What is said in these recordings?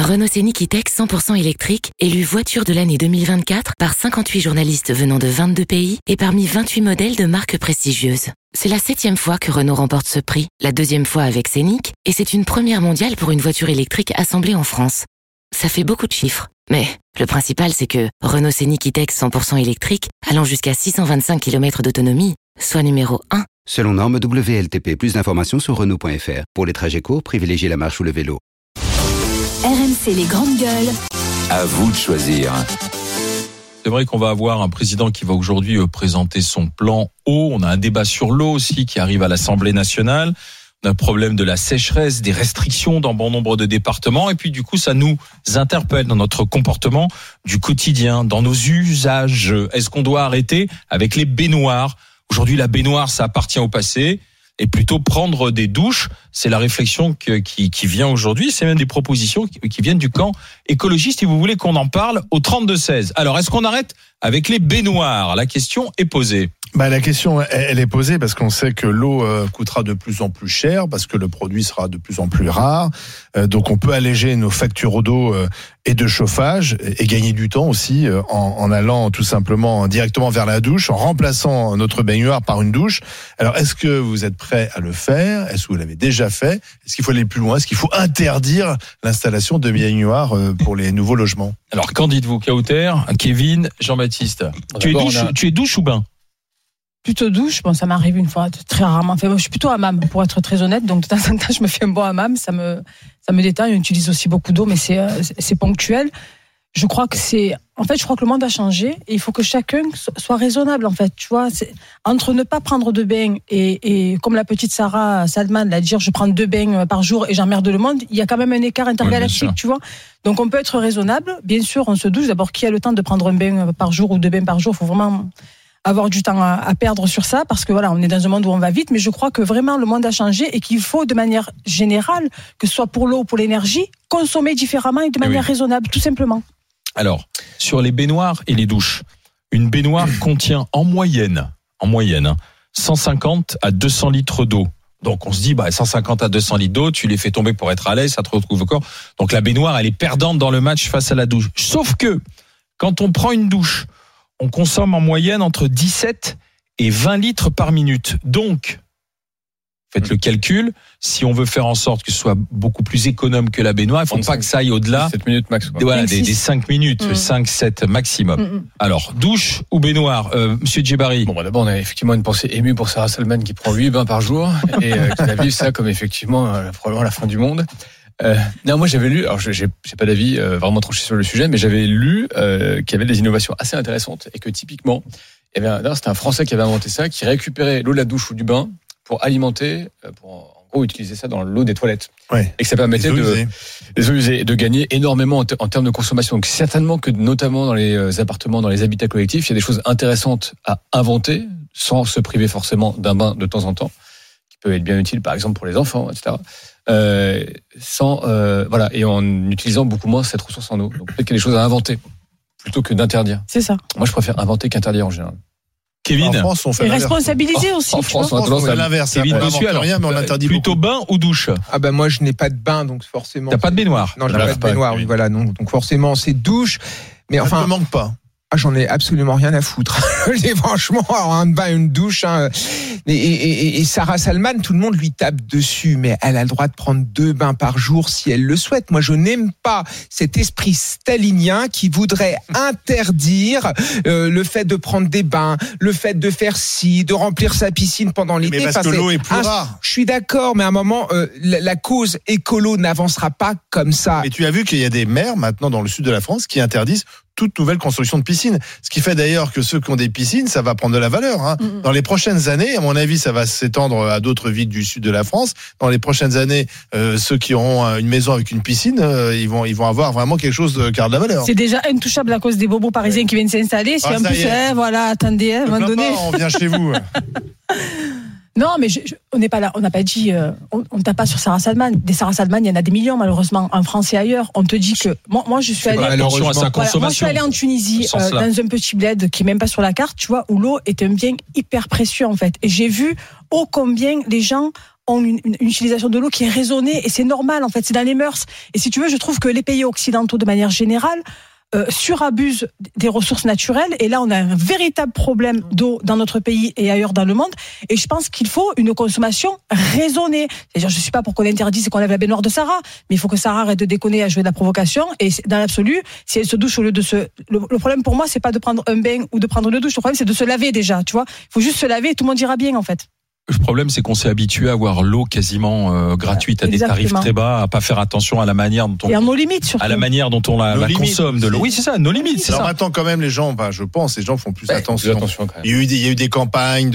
Renault Scénic E-Tech 100% électrique, élu voiture de l'année 2024 par 58 journalistes venant de 22 pays et parmi 28 modèles de marques prestigieuses. C'est la 7e fois que Renault remporte ce prix, la 2e fois avec Scénic, et c'est une première mondiale pour une voiture électrique assemblée en France. Ça fait beaucoup de chiffres, mais le principal c'est que Renault Scénic E-Tech 100% électrique, allant jusqu'à 625 km d'autonomie, soit numéro 1. Selon norme WLTP, plus d'informations sur Renault.fr. Pour les trajets courts, privilégiez la marche ou le vélo. RMC les grandes gueules. À vous de choisir. C'est vrai qu'on va avoir un président qui va aujourd'hui présenter son plan eau. On a un débat sur l'eau aussi qui arrive à l'Assemblée nationale. On a le problème de la sécheresse, des restrictions dans bon nombre de départements. Et puis du coup, ça nous interpelle dans notre comportement du quotidien, dans nos usages. Est-ce qu'on doit arrêter avec les baignoires ? Aujourd'hui, la baignoire, ça appartient au passé. Et plutôt prendre des douches, c'est la réflexion qui vient aujourd'hui. C'est même des propositions qui viennent du camp écologiste. Et vous voulez qu'on en parle au 32-16. Alors, est-ce qu'on arrête avec les baignoires ? La question est posée. La question, elle est posée parce qu'on sait que l'eau coûtera de plus en plus cher, parce que le produit sera de plus en plus rare. Donc, on peut alléger nos factures d'eau et de chauffage et gagner du temps aussi en allant tout simplement directement vers la douche, en remplaçant notre baignoire par une douche. Alors, est-ce que vous êtes prêts à le faire ? Est-ce que vous l'avez déjà fait ? Est-ce qu'il faut aller plus loin ? Est-ce qu'il faut interdire l'installation de baignoires pour les nouveaux logements ? Alors, qu'en dites-vous, Kauter, Kevin, Jean-Baptiste ? Tu es douche ou bain ? Plutôt douche, ça m'arrive une fois, très rarement. Enfin, moi, je suis plutôt hammam, pour être très honnête. Donc, de temps en temps, je me fais un bon hammam, ça me détend. On utilise aussi beaucoup d'eau, mais c'est ponctuel. Je crois que le monde a changé et il faut que chacun soit raisonnable, en fait. Tu vois, entre ne pas prendre de bain et comme la petite Sarah Salman l'a dit, je prends 2 bains par jour et j'emmerde le monde, il y a quand même un écart intergalactique, tu vois. Donc, on peut être raisonnable. Bien sûr, on se douche. D'abord, qui a le temps de prendre un bain par jour ou 2 bains par jour? Il faut vraiment avoir du temps à perdre sur ça, parce que voilà, on est dans un monde où on va vite, mais je crois que vraiment le monde a changé et qu'il faut de manière générale, que ce soit pour l'eau ou pour l'énergie, consommer différemment et de manière raisonnable, tout simplement. Alors, sur les baignoires et les douches, une baignoire contient en moyenne, 150 à 200 litres d'eau. Donc on se dit, 150 à 200 litres d'eau, tu les fais tomber pour être à l'aise, ça te retrouve au corps. Donc la baignoire, elle est perdante dans le match face à la douche. Sauf que, quand on prend une douche, on consomme en moyenne entre 17 et 20 litres par minute. Donc, faites le calcul, si on veut faire en sorte que ce soit beaucoup plus économe que la baignoire, il ne faut pas que ça aille au-delà 7 minutes max, des 5 minutes, 5-7 maximum. Alors, douche ou baignoire, Monsieur Djebari? D'abord, on a effectivement une pensée émue pour Sarah Salman qui prend 8 bains par jour et qui a vu ça comme effectivement probablement la fin du monde. Non, moi j'avais lu, alors j'ai pas d'avis vraiment tranché sur le sujet, mais j'avais lu qu'il y avait des innovations assez intéressantes et que typiquement, c'était un Français qui avait inventé ça, qui récupérait l'eau de la douche ou du bain pour alimenter, pour en gros utiliser ça dans l'eau des toilettes. Ouais. Et que ça permettait les eaux usées, de gagner énormément en termes de consommation. Donc certainement que notamment dans les appartements, dans les habitats collectifs, il y a des choses intéressantes à inventer sans se priver forcément d'un bain de temps en temps, qui peut être bien utile par exemple pour les enfants, etc. Et en utilisant beaucoup moins cette ressource en eau. Donc peut-être qu'il y a des choses à inventer plutôt que d'interdire. C'est ça. Moi, je préfère inventer qu'interdire en général. Kevin, en France, on fait et responsabiliser aussi. En France, on fait l'inverse. Kevin dessus, alors rien, mais on interdit plutôt beaucoup. bain ou douche? Moi, je n'ai pas de bain, donc forcément. T'as pas de baignoire? Non, j'ai pas de baignoire. Oui, voilà, non. Donc forcément, c'est douche. Mais Ça enfin, ne manque pas. j'en ai absolument rien à foutre. Franchement, un bain, une douche. Et Sarah Salman, tout le monde lui tape dessus, mais elle a le droit de prendre 2 bains par jour si elle le souhaite. Moi, je n'aime pas cet esprit stalinien qui voudrait interdire le fait de prendre des bains, le fait de faire ci, de remplir sa piscine pendant l'été. Mais parce que l'eau est plus rare. Je suis d'accord, mais à un moment, la cause écolo n'avancera pas comme ça. Et tu as vu qu'il y a des maires maintenant dans le sud de la France qui interdisent toute nouvelle construction de piscine. Ce qui fait d'ailleurs que ceux qui ont des piscines, ça va prendre de la valeur. Dans les prochaines années, à mon avis, ça va s'étendre à d'autres villes du sud de la France. Dans les prochaines années, ceux qui auront une maison avec une piscine, ils vont avoir vraiment quelque chose qui a de la valeur. C'est déjà intouchable à cause des bobos parisiens qui viennent s'installer. Si en plus, attendez, à un moment donné. On vient chez vous. Non, mais on n'est pas là. On n'a pas dit. On ne tape pas sur Sarah Salman. Des Sarah Salman, il y en a des millions malheureusement en France et ailleurs. On te dit que moi, je suis allée. Attention à sa consommation. Moi, je suis allée en Tunisie dans un petit bled qui est même pas sur la carte, tu vois, où l'eau est un bien hyper précieux en fait. Et j'ai vu combien les gens ont une utilisation de l'eau qui est raisonnée et c'est normal en fait, c'est dans les mœurs. Et si tu veux, je trouve que les pays occidentaux de manière générale surabusent des ressources naturelles et là on a un véritable problème d'eau dans notre pays et ailleurs dans le monde et je pense qu'il faut une consommation raisonnée. C'est-à-dire je suis pas pour qu'on interdise et qu'on lève la baignoire de Sarah, mais il faut que Sarah arrête de déconner à jouer de la provocation et dans l'absolu, si elle se douche au lieu de le problème pour moi c'est pas de prendre un bain ou de prendre une douche, le problème c'est de se laver déjà, tu vois. Il faut juste se laver et tout le monde ira bien en fait. Le problème, c'est qu'on s'est habitué à avoir l'eau quasiment gratuite à Exactement. des tarifs très bas, à pas faire attention à la manière dont on, et en nos limites surtout. à la manière dont on la consomme de l'eau. Oui, c'est ça, nos limites. C'est Alors ça. maintenant, quand même, les gens, je pense, les gens font plus attention. Attention quand même. Il y a eu des campagnes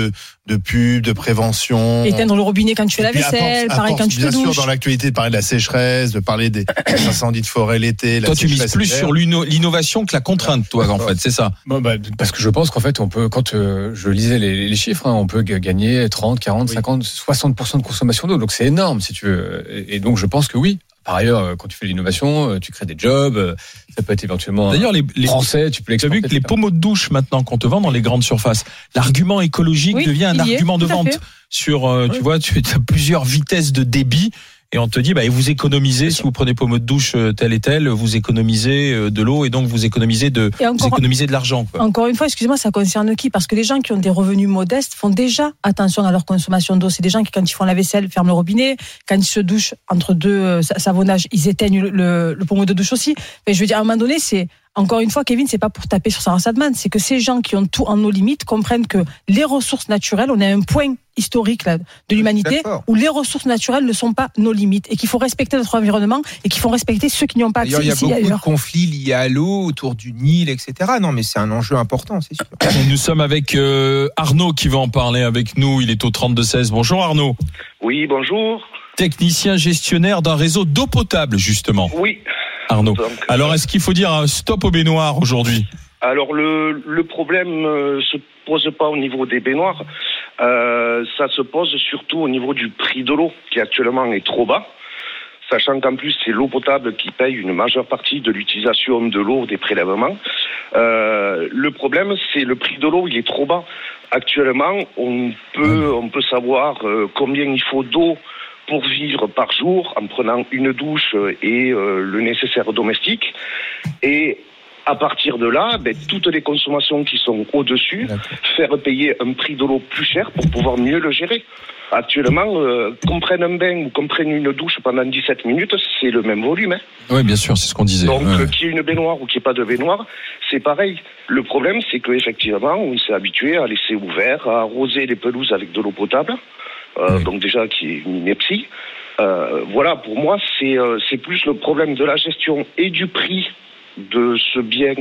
de pub, de prévention. Éteindre le robinet quand tu fais la Et puis, vaisselle, pareil quand tu te bien sûr, douches. dans l'actualité, de parler de la sécheresse, de parler des incendies de forêt l'été. Toi, tu mises plus sur l'innovation que la contrainte, toi, en fait, c'est ça. Bon, parce que je pense qu'en fait, on peut, quand je lisais les chiffres, on peut gagner 30, 40, 50, 60% de consommation d'eau. Donc c'est énorme, si tu veux. Et donc je pense que oui. Par ailleurs, quand tu fais l'innovation, tu crées des jobs. Ça peut être éventuellement D'ailleurs, les français, tu peux Tu as vu l'exporter. que les pommeaux de douche maintenant qu'on te vend dans les grandes surfaces, l'argument écologique Oui, devient un il y est, argument de tout à vente fait. sur, tu vois, tu as plusieurs vitesses de débit et on te dit, et vous économisez, si vous prenez pommeau de douche tel et tel, vous économisez de l'eau et donc vous économisez de l'argent, quoi. Encore une fois, excusez-moi, ça concerne qui? Parce que les gens qui ont des revenus modestes font déjà attention à leur consommation d'eau. C'est des gens qui, quand ils font la vaisselle, ferment le robinet. Quand ils se douchent entre deux savonnages, ils éteignent le pommeau de douche aussi. Mais je veux dire, à un moment donné, c'est, encore une fois, Kevin, c'est pas pour taper sur Sarah Sadman, c'est que ces gens qui ont tout en nos limites comprennent que les ressources naturelles, on est à un point historique là, de l'humanité où les ressources naturelles ne sont pas nos limites et qu'il faut respecter notre environnement et qu'il faut respecter ceux qui n'y ont pas accès. D'ailleurs, il y a ici et beaucoup ailleurs. de conflits liés à l'eau autour du Nil, etc. Non, mais c'est un enjeu important, c'est sûr. Nous sommes avec Arnaud qui va en parler avec nous. Il est au 32-16. Bonjour Arnaud. Oui, bonjour. Technicien gestionnaire d'un réseau d'eau potable, justement. Oui. Arnaud. Donc, alors, est-ce qu'il faut dire un stop aux baignoires aujourd'hui? Alors, le problème se pose pas au niveau des baignoires. Ça se pose surtout au niveau du prix de l'eau, qui actuellement est trop bas. Sachant qu'en plus, c'est l'eau potable qui paye une majeure partie de l'utilisation de l'eau des prélèvements. Le problème, c'est le prix de l'eau, il est trop bas. Actuellement, on peut savoir combien il faut d'eau pour vivre par jour en prenant une douche et le nécessaire domestique. Et à partir de là, toutes les consommations qui sont au-dessus, faire payer un prix de l'eau plus cher pour pouvoir mieux le gérer. Actuellement, qu'on prenne un bain ou qu'on prenne une douche pendant 17 minutes, c'est le même volume. Hein. Oui, bien sûr, c'est ce qu'on disait. Donc, qu'il y ait une baignoire ou qu'il n'y ait pas de baignoire, c'est pareil. Le problème, c'est qu'effectivement, on s'est habitué à laisser ouvert, à arroser les pelouses avec de l'eau potable. Donc déjà, qui est une ineptie. Voilà, pour moi, c'est plus le problème de la gestion et du prix de ce bien,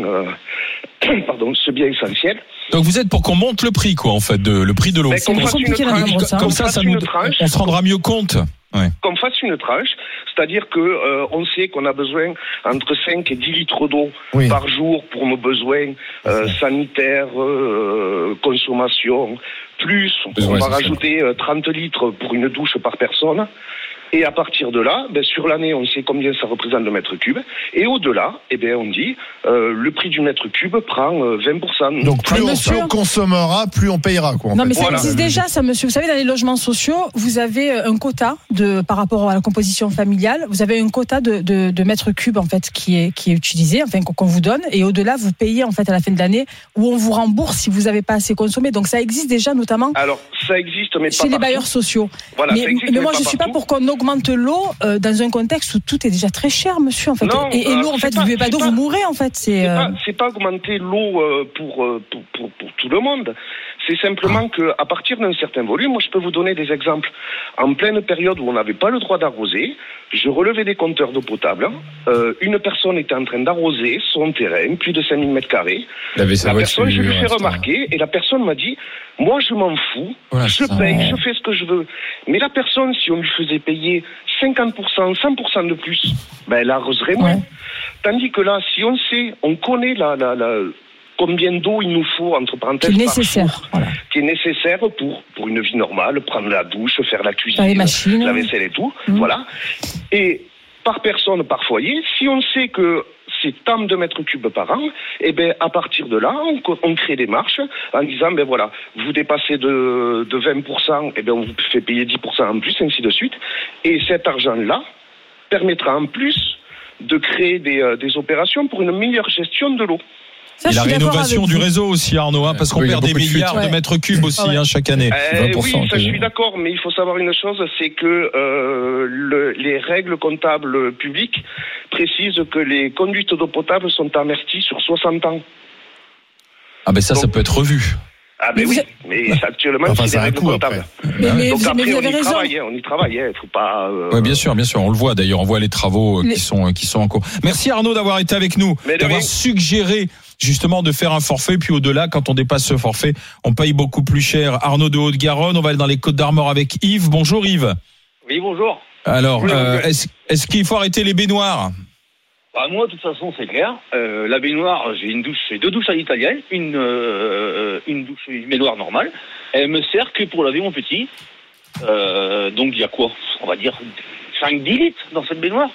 ce bien essentiel. Donc vous êtes pour qu'on monte le prix, quoi, en fait, le prix de l'eau. Qu'on fasse une tranche, comme ça, on se rendra mieux compte. Ouais. Qu'on fasse une tranche, c'est-à-dire que on sait qu'on a besoin entre 5 et 10 litres d'eau par jour pour nos besoins sanitaires, consommation, plus on va rajouter 30 litres pour une douche par personne. Et à partir de là, sur l'année, on sait combien ça représente le mètre cube. Et au-delà, on dit, le prix du mètre cube prend 20%. Donc plus on consommera, plus on payera, quoi. Non, mais ça existe déjà, ça, monsieur. Vous savez, dans les logements sociaux, vous avez un quota par rapport à la composition familiale. Vous avez un quota de mètres cubes, en fait, qui est utilisé, enfin, qu'on vous donne. Et au-delà, vous payez, en fait, à la fin de l'année, où on vous rembourse si vous n'avez pas assez consommé. Donc ça existe déjà, notamment. Alors, ça existe, mais chez les bailleurs sociaux. Voilà, mais moi, je suis pas pour qu'on augmente l'eau dans un contexte où tout est déjà très cher, monsieur, en fait. Non, et l'eau, en fait, vous buvez pas d'eau, vous mourrez, en fait. C'est pas augmenter l'eau pour tout le monde. C'est simplement que à partir d'un certain volume, moi je peux vous donner des exemples. En pleine période où on n'avait pas le droit d'arroser, je relevais des compteurs d'eau potable. Une personne était en train d'arroser son terrain, plus de 5000 mètres carrés. La personne, je lui fais remarquer, et la personne m'a dit, moi je m'en fous, je paye, je fais ce que je veux. Mais la personne, si on lui faisait payer 50%, 100% de plus, elle arroserait moins. Tandis que là, si on sait, on connaît combien d'eau il nous faut, entre parenthèses, qui est nécessaire, qui est nécessaire pour une vie normale, prendre la douche, faire la cuisine, la vaisselle et tout, voilà. Et par personne, par foyer, si on sait que c'est tant de mètres cubes par an. Et ben à partir de là, on crée des marches en disant ben voilà, vous dépassez de 20%, et ben on vous fait payer 10% en plus, ainsi de suite. Et cet argent-là permettra en plus de créer des opérations pour une meilleure gestion de l'eau. Ça, et la rénovation du réseau aussi, Arnaud, parce qu'on perd des milliards de mètres cubes aussi chaque année. 20%, oui, ça je suis d'accord, mais il faut savoir une chose, c'est que les règles comptables publiques précisent que les conduites d'eau potable sont amorties sur 60 ans. Ah ben ça peut être revu. Ah ben oui, mais actuellement c'est des règles comptables. Donc après on y travaille, il faut pas. Oui, bien sûr, on le voit d'ailleurs, on voit les travaux qui sont en cours. Merci Arnaud d'avoir été avec nous, d'avoir suggéré justement de faire un forfait, puis au-delà, quand on dépasse ce forfait, on paye beaucoup plus cher. Arnaud de Haute-Garonne, on va aller dans les Côtes-d'Armor avec Yves. Bonjour Yves. Oui, bonjour. Alors, est-ce qu'il faut arrêter les baignoires ? Bah, moi, de toute façon, c'est clair. La baignoire, j'ai 2 douches à l'italienne, une douche, une baignoire normale. Elle me sert que pour laver mon petit. Donc, il y a quoi ? On va dire 5-10 litres dans cette baignoire.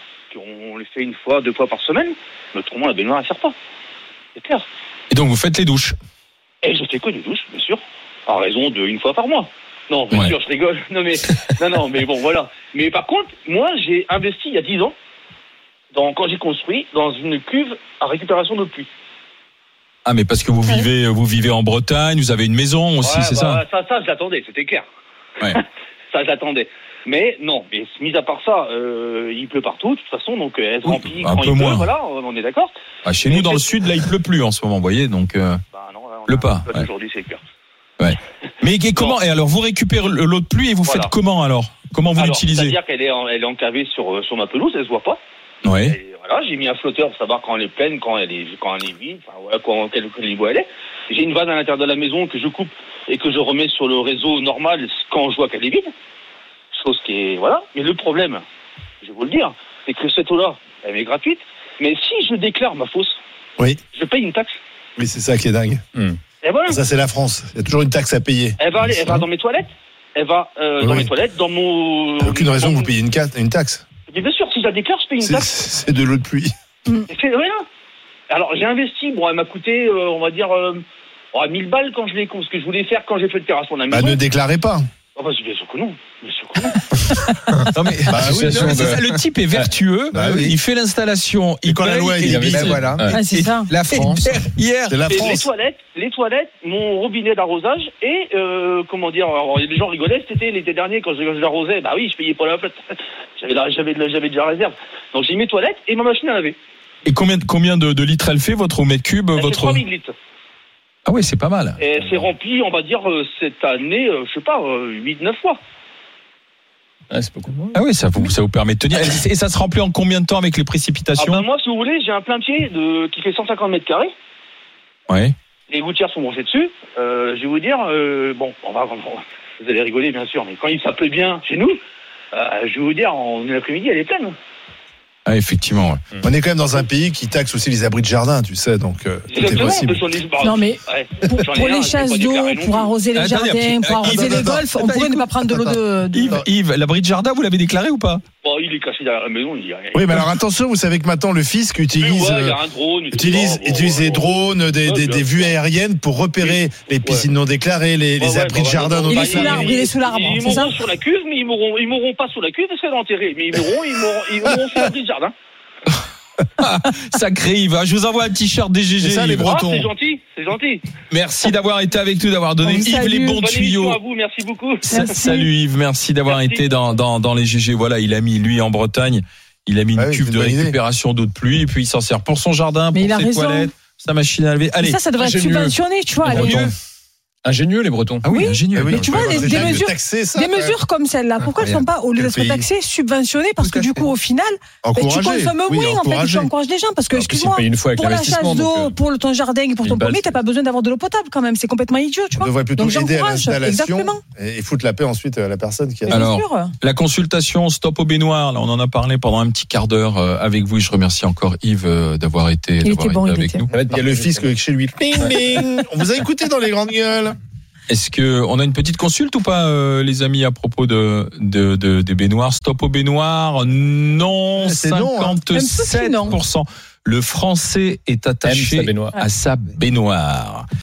On les fait 1-2 fois par semaine. Mais autrement, la baignoire, elle ne sert pas. C'est clair. Et donc, vous faites les douches ? Et je fais que des douches, bien sûr. À raison de 1 fois par mois. Non, bien sûr, je rigole. Non, mais bon, voilà. Mais par contre, moi, j'ai investi il y a 10 ans. Quand j'ai construit dans une cuve à récupération d'eau de pluie. Ah, mais parce que vous vivez en Bretagne, vous avez une maison aussi, c'est ça ? Ça, je l'attendais, c'était clair. Ouais. Ça, je l'attendais. Mais non, mis à part ça, il pleut partout, de toute façon, donc elle se remplit quand il pleut, voilà, on est d'accord. Ah, chez nous, dans le sud, là, il pleut plus en ce moment, vous voyez, donc non, pleut pas. Aujourd'hui, c'est clair. Ouais. Mais comment ? Et alors, vous récupérez l'eau de pluie et vous faites comment alors ? Comment vous l'utilisez ? C'est-à-dire qu'elle est encavée sur ma pelouse, elle se voit pas. Ouais. Et voilà, j'ai mis un flotteur pour savoir quand elle est pleine, quand elle est vide, enfin voilà, quel niveau elle est. J'ai une vanne à l'intérieur de la maison que je coupe et que je remets sur le réseau normal quand je vois qu'elle est vide. Chose qui est voilà. Mais le problème, je vais vous le dire, c'est que cette eau-là, elle est gratuite. Mais si je déclare ma fosse, je paye une taxe. Oui, c'est ça qui est dingue. Et voilà. Ça, c'est la France. Il y a toujours une taxe à payer. Elle va dans mes toilettes. Elle va dans mes toilettes, dans mon. Il n'y a aucune raison que vous payiez une taxe. Mais bien sûr, si je la déclare, je paye une taxe. C'est de l'eau de pluie. C'est rien. Alors, j'ai investi. Bon, elle m'a coûté, on va dire, 1000 balles ce que je voulais faire quand j'ai fait le terrassement de la maison. Ne déclarez pas. Oh, bah, bien sûr que non. non mais c'est ça, le type est vertueux, il fait l'installation, il quand paye, la loi est débile, voilà. C'est ça. La France. C'est la France. Les toilettes, mon robinet d'arrosage et comment dire, alors, les gens rigolaient l'été dernier quand je l'arrosais, bah oui, je payais pas la flotte. J'avais déjà la réserve. Donc j'ai mis mes toilettes et ma machine à laver. Et combien de litres elle fait votre au mètre cube Elle fait 3000 litres. Ah oui, c'est pas mal. Et c'est rempli, on va dire, cette année, je sais pas, 8-9 fois. Ah, c'est beaucoup moins. Ah oui, ça vous permet de tenir. Et ça se remplit en combien de temps avec les précipitations ? Moi, si vous voulez, j'ai un plein pied qui fait 150 mètres carrés. Ouais. Les gouttières sont branchées dessus. Je vais vous dire, vous allez rigoler, bien sûr, mais quand il s'appelle bien chez nous, je vais vous dire, en une après-midi, elle est pleine. Ah, effectivement. On est quand même dans un pays qui taxe aussi les abris de jardin, tu sais, donc tout est possible. Non, mais pour les chasses d'eau, pour arroser les jardins, pour arroser les golfs, on pourrait ne pas prendre de l'eau de... Yves, l'abri de jardin, vous l'avez déclaré ou pas ? Bon, il est caché derrière la maison, il dit rien. Oui, mais alors attention, vous savez que maintenant le fisc utilise des drones, des vues aériennes pour repérer les piscines non déclarées, les abris de jardin non déclarés. Il est sous l'arbre, c'est ça ? Ils mourront sur la cuve, mais ils mourront pas sous la cuve parce qu'elle est enterrée. Mais ils mourront sur l'abri de jardin. Sacré Yves, je vous envoie un t-shirt DGG. C'est ça, les Bretons. C'est gentil. Merci d'avoir été avec nous, d'avoir donné Yves les bons tuyaux. À vous, merci beaucoup. Salut Yves, merci d'avoir été dans les GG. Voilà, il a mis, lui en Bretagne, il a mis une cuve de récupération d'eau de pluie et puis il s'en sert pour son jardin, pour ses toilettes, sa machine à laver. Allez, ça devrait être subventionné, tu vois. Ingénieux les Bretons. Ah oui, ingénieux. Mais tu vois, des mesures comme celle-là, pourquoi elles ne sont pas, au lieu d'être taxées, subventionnées ? Parce que du coup, au final, tu consommes moins, en fait, tu encourages les gens. Parce que, excuse-moi, pour la chasse d'eau, pour ton jardin et pour ton pommier, tu n'as pas besoin d'avoir de l'eau potable quand même. C'est complètement idiot, tu vois. On devrait plutôt aider à l'installation et foutre la paix ensuite à la personne qui a... Alors, la consultation Stop aux baignoires, là, on en a parlé pendant un petit quart d'heure avec vous. Je remercie encore Yves d'avoir été avec nous. Il y a le fisc chez lui. On vous a écouté dans les grandes gueules. Est-ce que on a une petite consulte ou pas, les amis, à propos des baignoires ? Stop aux baignoires, non, 57%. Le Français est attaché Aime sa baignoire. à sa baignoire.